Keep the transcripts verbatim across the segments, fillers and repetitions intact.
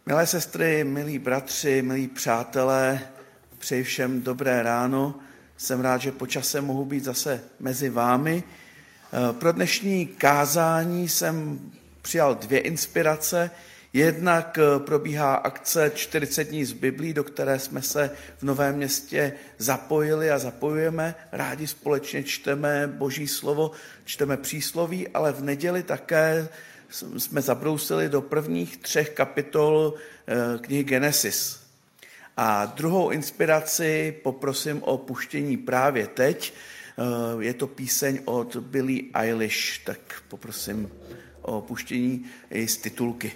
Milé sestry, milí bratři, milí přátelé, přeji všem dobré ráno. Jsem rád, že po čase mohu být zase mezi vámi. Pro dnešní kázání jsem přijal dvě inspirace. Jednak probíhá akce čtyřicet dní z Biblí, do které jsme se v Novém Městě zapojili a zapojujeme. Rádi společně čteme Boží slovo, čteme přísloví, ale v neděli také jsme zabrousili do prvních třech kapitol knihy Genesis. A druhou inspiraci poprosím o puštění právě teď. Je to píseň od Billie Eilish, tak poprosím o puštění i z titulky.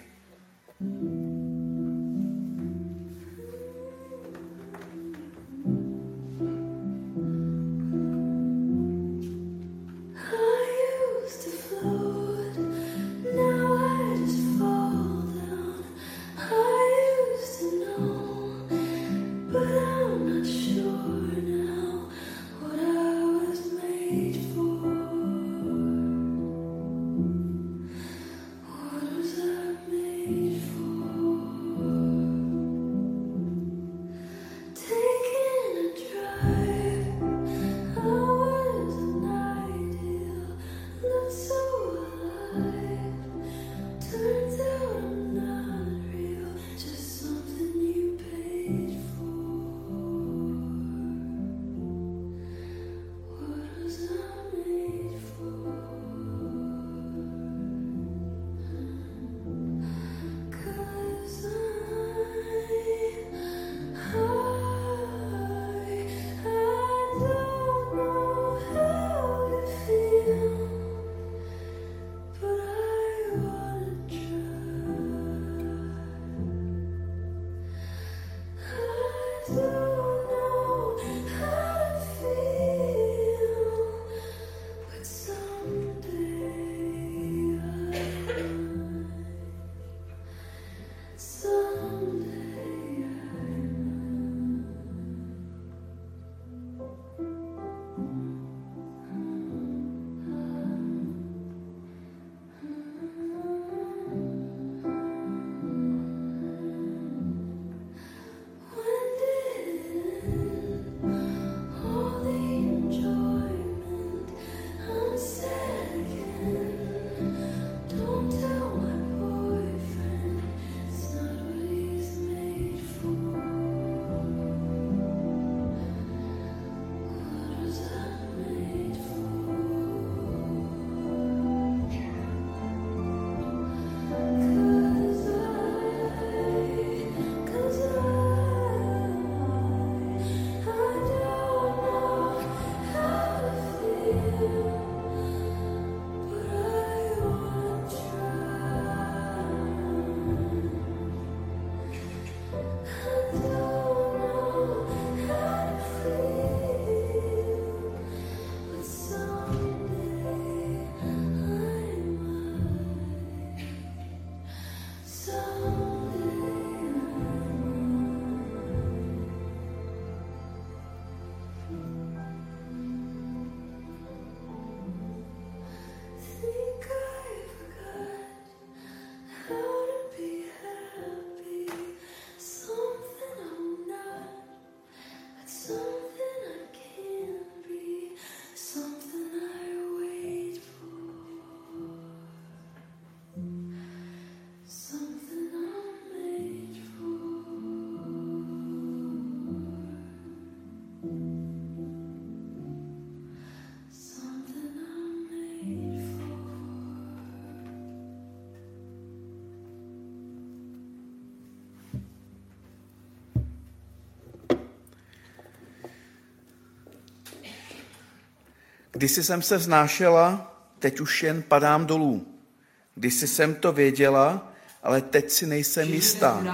Kdysi jsem se vznášela, teď už jen padám dolů. Kdysi jsem to věděla, ale teď si nejsem jistá.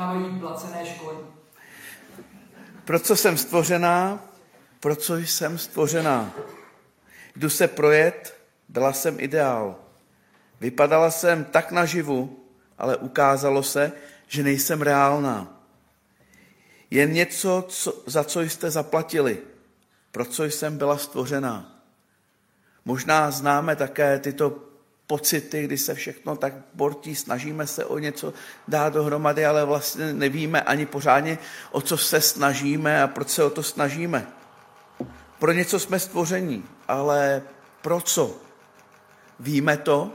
Pro co jsem stvořená? Pro co jsem stvořená? Jdu se projet, byla jsem ideál. Vypadala jsem tak naživu, ale ukázalo se, že nejsem reálná. Jen něco, co, za co jste zaplatili, pro co jsem byla stvořená. Možná známe také tyto pocity, kdy se všechno tak bortí, snažíme se o něco dát dohromady, ale vlastně nevíme ani pořádně, o co se snažíme a proč se o to snažíme. Pro něco jsme stvoření, ale pro co? Víme to?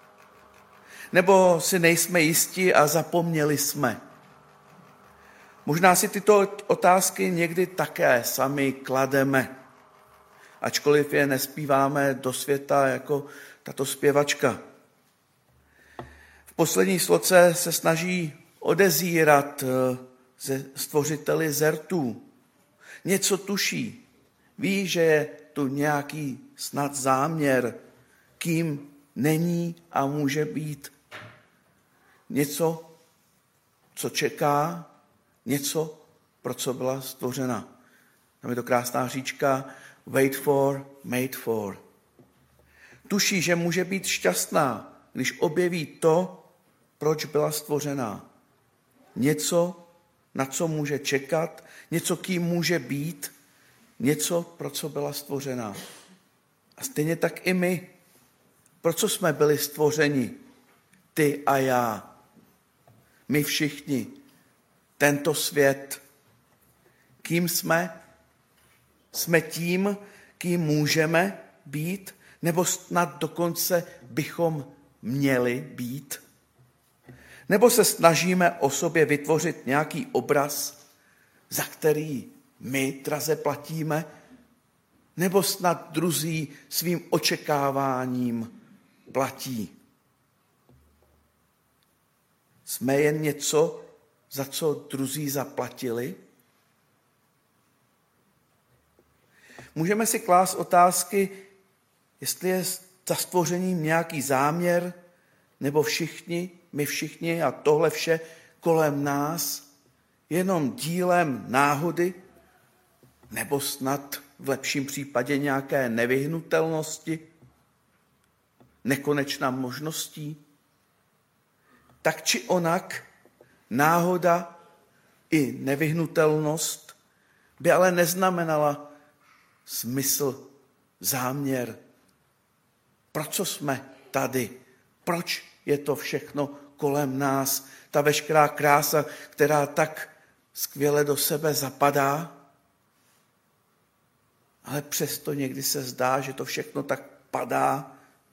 Nebo si nejsme jistí a zapomněli jsme? Možná si tyto otázky někdy také sami klademe, ačkoliv je nespíváme do světa jako tato zpěvačka. V poslední sloce se snaží odezírat ze stvořiteli zertů. Něco tuší. Ví, že je tu nějaký snad záměr, kým není a může být. Něco, co čeká, něco, pro co byla stvořena. Tam je to krásná říčka wait for, made for. Tuší, že může být šťastná, když objeví to, proč byla stvořena. Něco, na co může čekat, něco, kým může být, něco, pro co byla stvořena. A stejně tak i my. Pro co jsme byli stvořeni? Ty a já. My všichni. Tento svět. Kým jsme? Jsme tím, kým můžeme být? Nebo snad dokonce bychom měli být? Nebo se snažíme o sobě vytvořit nějaký obraz, za který my draze platíme? Nebo snad druzí svým očekáváním platí? Jsme jen něco, za co druzí zaplatili? Můžeme si klást otázky, jestli je za stvořením nějaký záměr, nebo všichni, my všichni a tohle vše kolem nás, jenom dílem náhody, nebo snad v lepším případě nějaké nevyhnutelnosti, nekonečná možností. Tak či onak, náhoda i nevyhnutelnost by ale neznamenala smysl, záměr. Proč jsme tady? Proč je to všechno kolem nás? Ta veškerá krása, která tak skvěle do sebe zapadá, ale přesto někdy se zdá, že to všechno tak padá.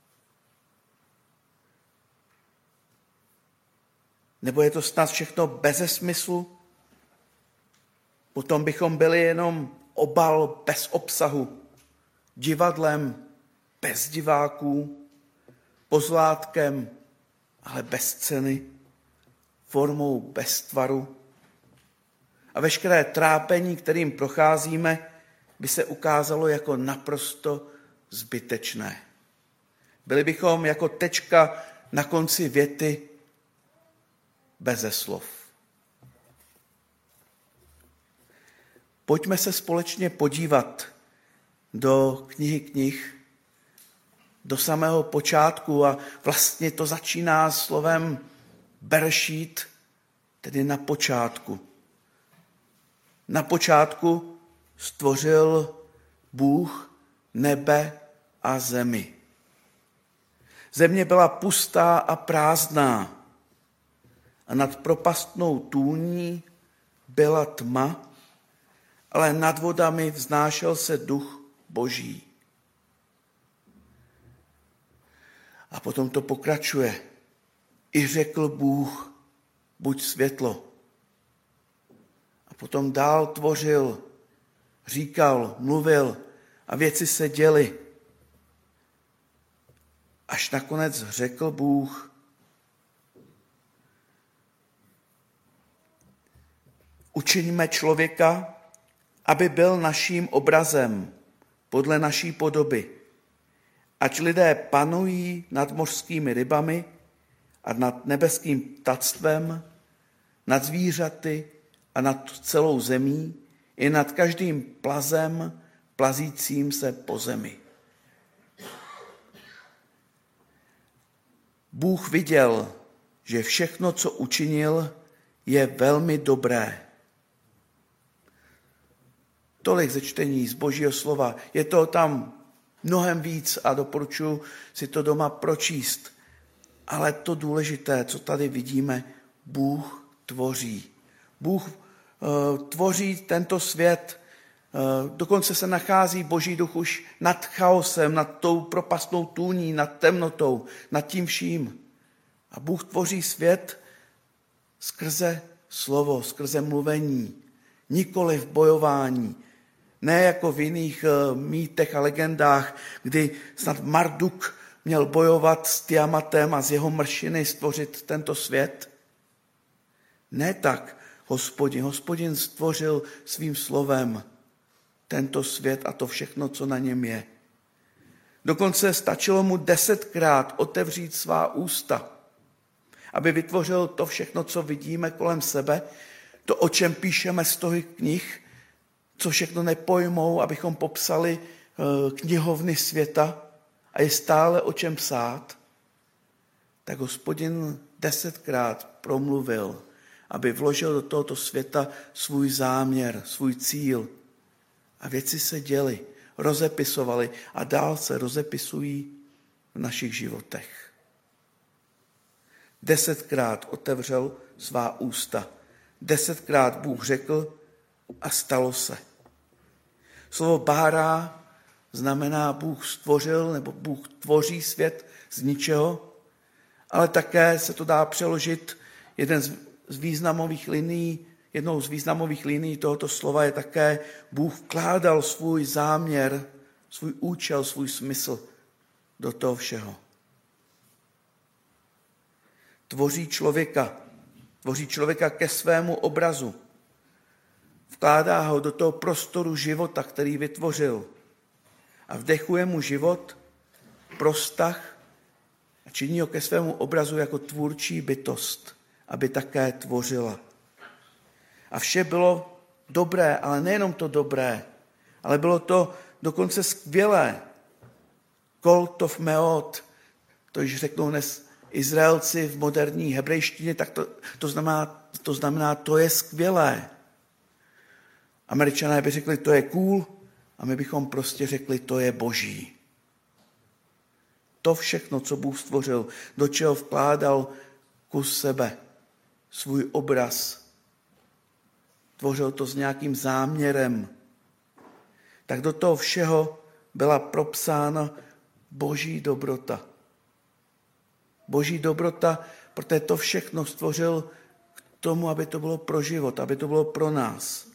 Nebo je to snad všechno beze smyslu? Potom bychom byli jenom obal bez obsahu, divadlem bez diváků, pozlátkem, ale bez ceny, formou bez tvaru. A veškeré trápení, kterým procházíme, by se ukázalo jako naprosto zbytečné. Byli bychom jako tečka na konci věty beze slov. Pojďme se společně podívat do knihy knih, do samého počátku a vlastně to začíná slovem berešít, tedy na počátku. Na počátku stvořil Bůh nebe a zemi. Země byla pustá a prázdná a nad propastnou tůní byla tma, ale nad vodami vznášel se duch Boží. A potom to pokračuje. I řekl Bůh, buď světlo. A potom dál tvořil, říkal, mluvil a věci se děly. Až nakonec řekl Bůh, učiňme člověka, aby byl naším obrazem, podle naší podoby. Ať lidé panují nad mořskými rybami a nad nebeským ptactvem, nad zvířaty a nad celou zemí, i nad každým plazem, plazícím se po zemi. Bůh viděl, že všechno, co učinil, je velmi dobré. Tolik ze čtení z Božího slova. Je to tam mnohem víc a doporučuji si to doma pročíst. Ale to důležité, co tady vidíme, Bůh tvoří. Bůh uh, tvoří tento svět, uh, dokonce se nachází Boží duch už nad chaosem, nad tou propastnou tůní, nad temnotou, nad tím vším. A Bůh tvoří svět skrze slovo, skrze mluvení, nikoli v bojování. Ne jako v jiných uh, mýtech a legendách, kdy snad Marduk měl bojovat s Tiamatem a z jeho mršiny stvořit tento svět. Ne tak Hospodin. Hospodin stvořil svým slovem tento svět a to všechno, co na něm je. Dokonce stačilo mu desetkrát otevřít svá ústa, aby vytvořil to všechno, co vidíme kolem sebe, to, o čem píšeme z toho knih, co všechno nepojmou, abychom popsali knihovny světa a je stále o čem psát, tak Hospodin desetkrát promluvil, aby vložil do tohoto světa svůj záměr, svůj cíl. A věci se děly, rozepisovaly a dál se rozepisují v našich životech. Desetkrát otevřel svá ústa. Desetkrát Bůh řekl a stalo se. Slovo bárá znamená Bůh stvořil nebo Bůh tvoří svět z ničeho, ale také se to dá přeložit, jeden z významových linií, jednou z významových linií tohoto slova je také Bůh vkládal svůj záměr, svůj účel, svůj smysl do toho všeho. Tvoří člověka, tvoří člověka ke svému obrazu. Vkládá ho do toho prostoru života, který vytvořil. A vdechuje mu život pro vztah a činí ho ke svému obrazu jako tvůrčí bytost, aby také tvořila. A vše bylo dobré, ale nejenom to dobré, ale bylo to dokonce skvělé. Kol tov meot, to již řeknou dnes Izraelci v moderní hebrejštině, tak to, to, znamená, to znamená, to je skvělé. Američané by řekli, to je cool, a my bychom prostě řekli, to je boží. To všechno, co Bůh stvořil, do čeho vkládal kus sebe, svůj obraz, tvořil to s nějakým záměrem, tak do toho všeho byla propsána boží dobrota. Boží dobrota, protože to všechno stvořil k tomu, aby to bylo pro život, aby to bylo pro nás.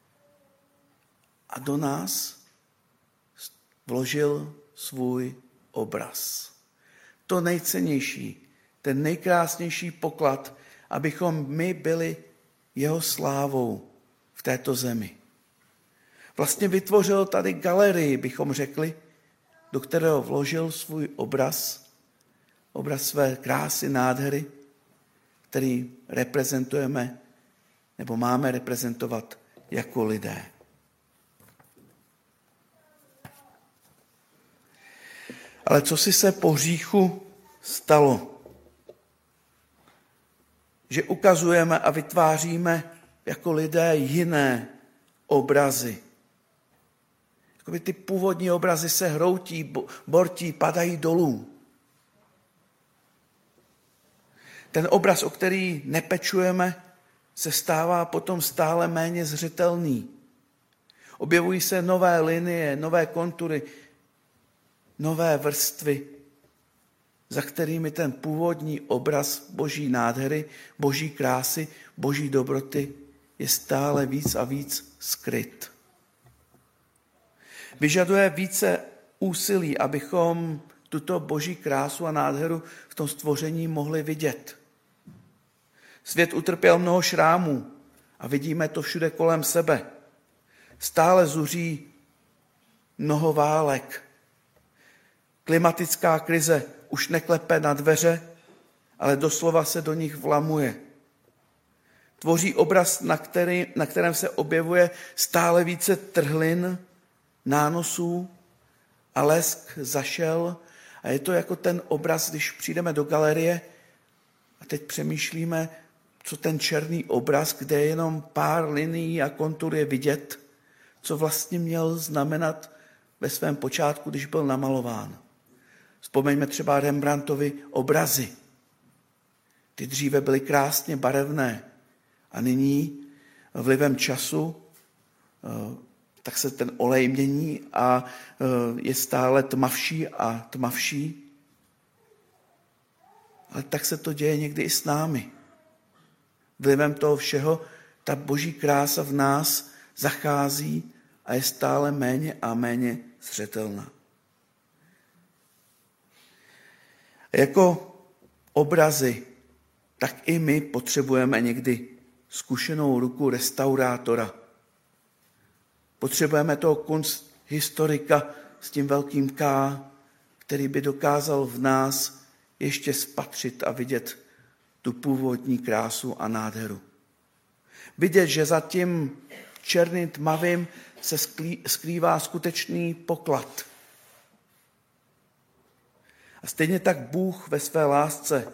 A do nás vložil svůj obraz. To nejcennější, ten nejkrásnější poklad, abychom my byli jeho slávou v této zemi. Vlastně vytvořil tady galerii, bychom řekli, do kterého vložil svůj obraz, obraz své krásy, nádhery, který reprezentujeme nebo máme reprezentovat jako lidé. Ale co si se po hříchu stalo? Že ukazujeme a vytváříme jako lidé jiné obrazy. Jakoby ty původní obrazy se hroutí, bortí, padají dolů. Ten obraz, o který nepečujeme, se stává potom stále méně zřetelný. Objevují se nové linie, nové kontury, nové vrstvy, za kterými ten původní obraz boží nádhery, boží krásy, boží dobroty je stále víc a víc skryt. Vyžaduje více úsilí, abychom tuto boží krásu a nádheru v tom stvoření mohli vidět. Svět utrpěl mnoho šrámů a vidíme to všude kolem sebe. Stále zuří mnoho válek. Klimatická krize už neklepe na dveře, ale doslova se do nich vlamuje. Tvoří obraz, na, který, na kterém se objevuje stále více trhlin, nánosů a lesk zašel. A je to jako ten obraz, když přijdeme do galerie a teď přemýšlíme, co ten černý obraz, kde je jenom pár linií a kontur je vidět, co vlastně měl znamenat ve svém počátku, když byl namalován. Vzpomeňme třeba Rembrandtovi obrazy. Ty dříve byly krásně barevné a nyní vlivem času tak se ten olej mění a je stále tmavší a tmavší. Ale tak se to děje někdy i s námi. Vlivem toho všeho ta boží krása v nás zachází a je stále méně a méně zřetelná. Jako obrazy, tak i my potřebujeme někdy zkušenou ruku restaurátora. Potřebujeme toho kunsthistorika s tím velkým K, který by dokázal v nás ještě spatřit a vidět tu původní krásu a nádheru. Vidět, že za tím černým tmavým se skrývá skutečný poklad. A stejně tak Bůh ve své lásce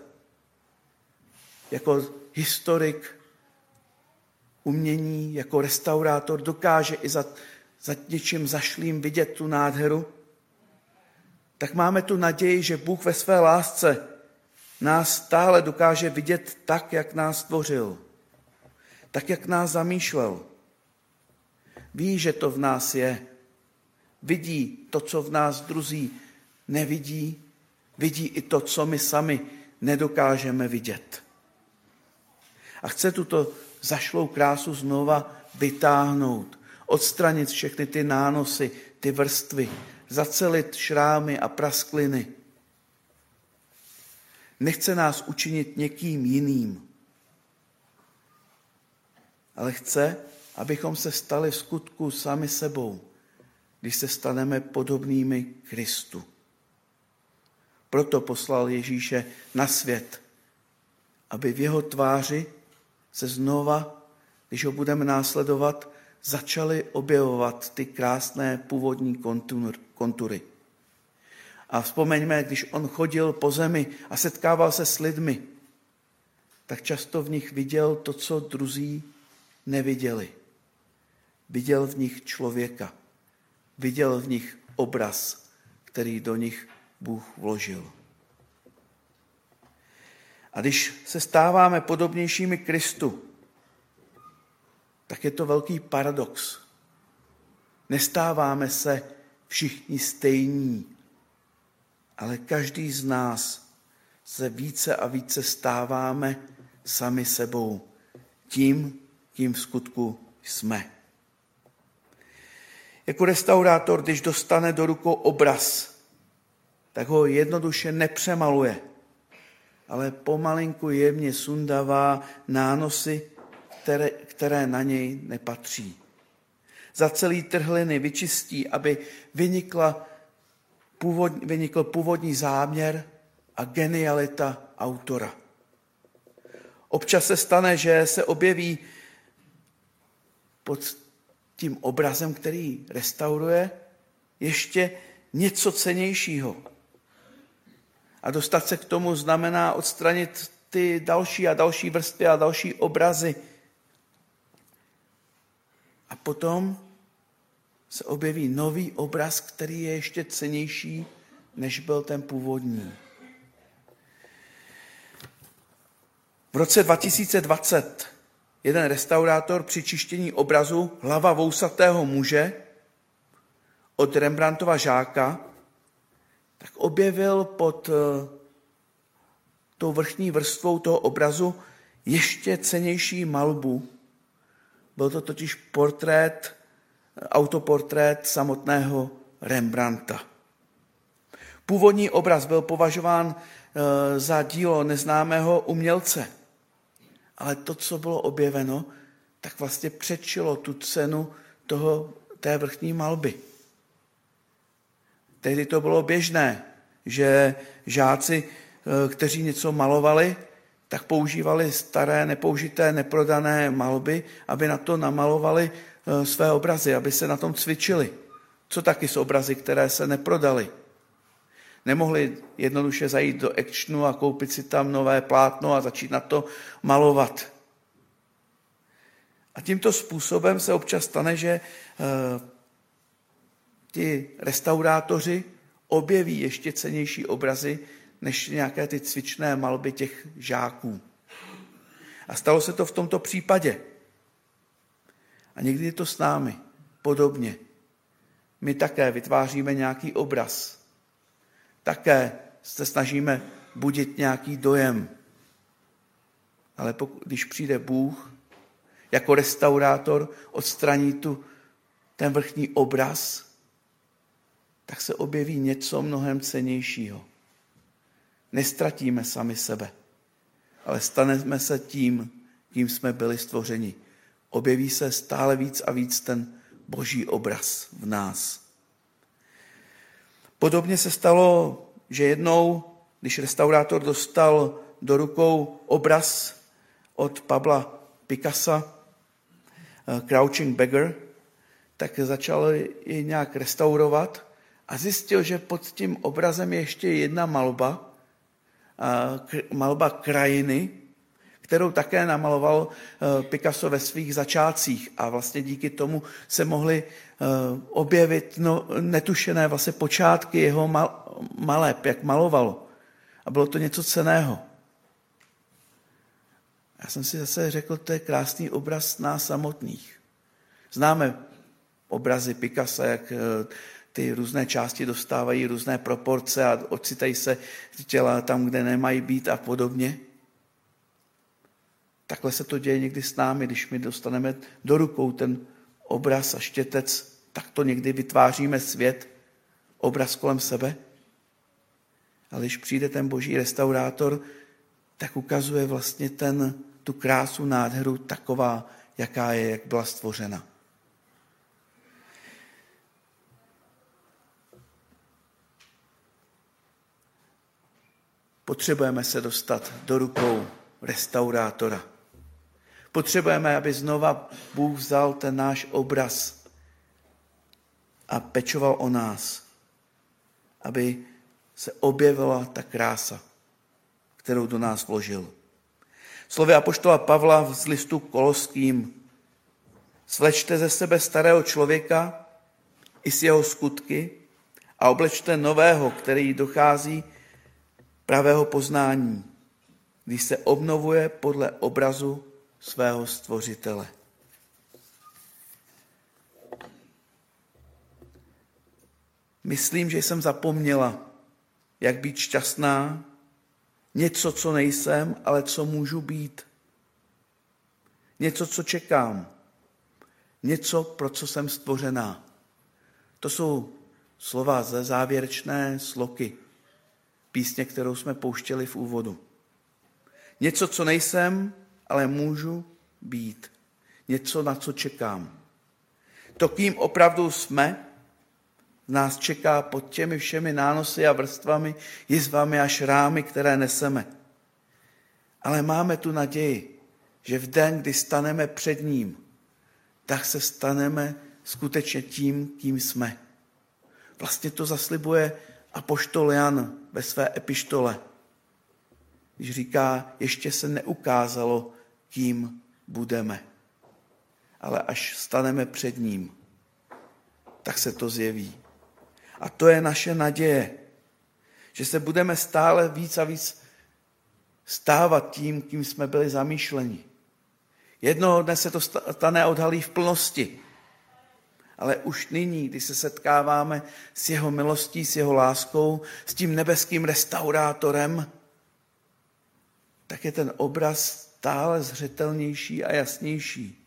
jako historik umění, jako restaurátor dokáže i za, za něčím zašlým vidět tu nádheru, tak máme tu naději, že Bůh ve své lásce nás stále dokáže vidět tak, jak nás stvořil, tak, jak nás zamýšlel. Ví, že to v nás je. Vidí to, co v nás druzí nevidí, vidí i to, co my sami nedokážeme vidět. A chce tuto zašlou krásu znova vytáhnout, odstranit všechny ty nánosy, ty vrstvy, zacelit šrámy a praskliny. Nechce nás učinit někým jiným, ale chce, abychom se stali v skutku sami sebou, když se staneme podobnými Kristu. Proto poslal Ježíše na svět, aby v jeho tváři se znova, když ho budeme následovat, začaly objevovat ty krásné původní kontury. A vzpomeňme, když on chodil po zemi a setkával se s lidmi, tak často v nich viděl to, co druzí neviděli. Viděl v nich člověka. Viděl v nich obraz, který do nich Bůh vložil. A když se stáváme podobnějšími Kristu, tak je to velký paradox. Nestáváme se všichni stejní, ale každý z nás se více a více stáváme sami sebou, tím, kým v skutku jsme. Jako restaurátor, když dostane do rukou obraz, tak ho jednoduše nepřemaluje, ale pomalinku jemně sundává nánosy, které, které na něj nepatří. Za celý trhliny vyčistí, aby vynikla původ, vynikl původní záměr a genialita autora. Občas se stane, že se objeví pod tím obrazem, který restauruje, ještě něco cennějšího. A dostat se k tomu znamená odstranit ty další a další vrstvy a další obrazy. A potom se objeví nový obraz, který je ještě cennější, než byl ten původní. V roce dva tisíce dvacet jeden restaurátor při čištění obrazu Hlava vousatého muže od Rembrandtova Žáka tak objevil pod tou vrchní vrstvou toho obrazu ještě cennější malbu. Byl to totiž portrét, autoportrét samotného Rembrandta. Původní obraz byl považován za dílo neznámého umělce, ale to, co bylo objeveno, tak vlastně předčilo tu cenu toho, té vrchní malby. Tehdy to bylo běžné, že žáci, kteří něco malovali, tak používali staré, nepoužité, neprodané malby, aby na to namalovali své obrazy, aby se na tom cvičili. Co taky s obrazy, které se neprodaly? Nemohli jednoduše zajít do Actionu a koupit si tam nové plátno a začít na to malovat. A tímto způsobem se občas stane, že ti restaurátoři objeví ještě cennější obrazy než nějaké ty cvičné malby těch žáků. A stalo se to v tomto případě. A někdy je to s námi podobně. My také vytváříme nějaký obraz. Také se snažíme budit nějaký dojem. Ale pokud, když přijde Bůh jako restaurátor, odstraní tu ten vrchní obraz, tak se objeví něco mnohem cennějšího. Nestratíme sami sebe, ale staneme se tím, kým jsme byli stvořeni. Objeví se stále víc a víc ten boží obraz v nás. Podobně se stalo, že jednou, když restaurátor dostal do rukou obraz od Pabla Picassa, Crouching Beggar, tak začal ji nějak restaurovat a zjistil, že pod tím obrazem je ještě jedna malba, malba krajiny, kterou také namaloval Picasso ve svých začátcích. A vlastně díky tomu se mohly objevit no, netušené vlastně počátky jeho maleb, jak malovalo. A bylo to něco cenného. Já jsem si zase řekl, to je krásný obraz nás samotných. Známe obrazy Picassa, jak ty různé části dostávají různé proporce a ocitají se těla tam, kde nemají být a podobně. Takhle se to děje někdy s námi, když my dostaneme do rukou ten obraz a štětec, tak to někdy vytváříme svět, obraz kolem sebe. Ale když přijde ten boží restaurátor, tak ukazuje vlastně ten, tu krásu, nádheru taková, jaká je, jak byla stvořena. Potřebujeme se dostat do rukou restaurátora. Potřebujeme, aby znova Bůh vzal ten náš obraz a pečoval o nás, aby se objevila ta krása, kterou do nás vložil. Slovy apoštola Pavla z listu Koloským. Svlečte ze sebe starého člověka i s jeho skutky a oblečte nového, který dochází pravého poznání, když se obnovuje podle obrazu svého stvořitele. Myslím, že jsem zapomněla, jak být šťastná, něco, co nejsem, ale co můžu být. Něco, co čekám. Něco, pro co jsem stvořená. To jsou slova ze závěrečné sloky písně, kterou jsme pouštěli v úvodu. Něco, co nejsem, ale můžu být. Něco, na co čekám. To, kým opravdu jsme, nás čeká pod těmi všemi nánosy a vrstvami, jizvami a šrámy, které neseme. Ale máme tu naději, že v den, kdy staneme před ním, tak se staneme skutečně tím, kým jsme. Vlastně to zaslibuje apoštol Jan ve své epištole, když říká, ještě se neukázalo, kým budeme. Ale až staneme před ním, tak se to zjeví. A to je naše naděje, že se budeme stále víc a víc stávat tím, kým jsme byli zamýšleni. Jednoho dne se to stane odhalí v plnosti, ale už nyní, když se setkáváme s jeho milostí, s jeho láskou, s tím nebeským restaurátorem, tak je ten obraz stále zřetelnější a jasnější.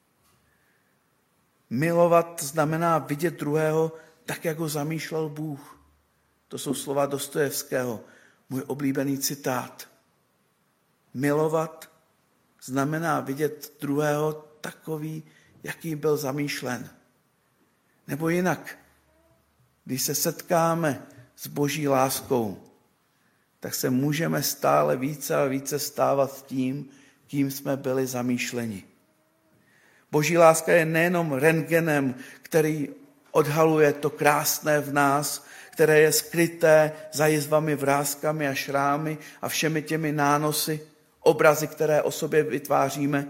Milovat znamená vidět druhého tak, jak ho zamýšlel Bůh. To jsou slova Dostojevského, můj oblíbený citát. Milovat znamená vidět druhého takový, jaký byl zamýšlen. Nebo jinak, když se setkáme s boží láskou, tak se můžeme stále více a více stávat tím, kým jsme byli zamýšleni. Boží láska je nejenom rentgenem, který odhaluje to krásné v nás, které je skryté za jizvami, vrázkami a šrámy a všemi těmi nánosy, obrazy, které o sobě vytváříme.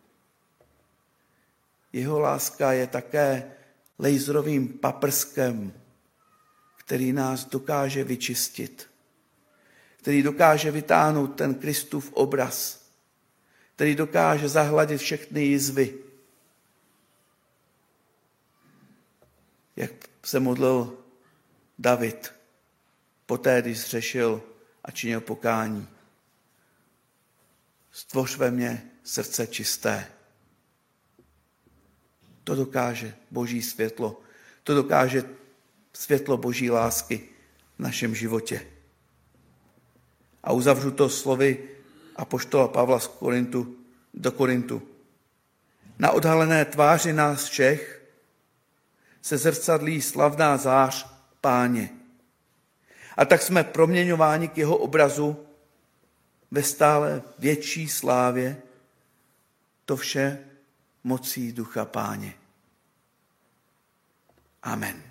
Jeho láska je také laserovým paprskem, který nás dokáže vyčistit, který dokáže vytáhnout ten Kristův obraz, který dokáže zahladit všechny jizvy. Jak se modlil David poté, když zřešil a činil pokání. Stvoř ve mně srdce čisté. To dokáže Boží světlo. To dokáže světlo Boží lásky v našem životě. A uzavřu to slovy apoštola Pavla z Korintu, do Korintu. Na odhalené tváři nás všech se zrcadlí slavná zář Páně. A tak jsme proměňováni k jeho obrazu ve stále větší slávě, to vše mocí Ducha Páně. Amen.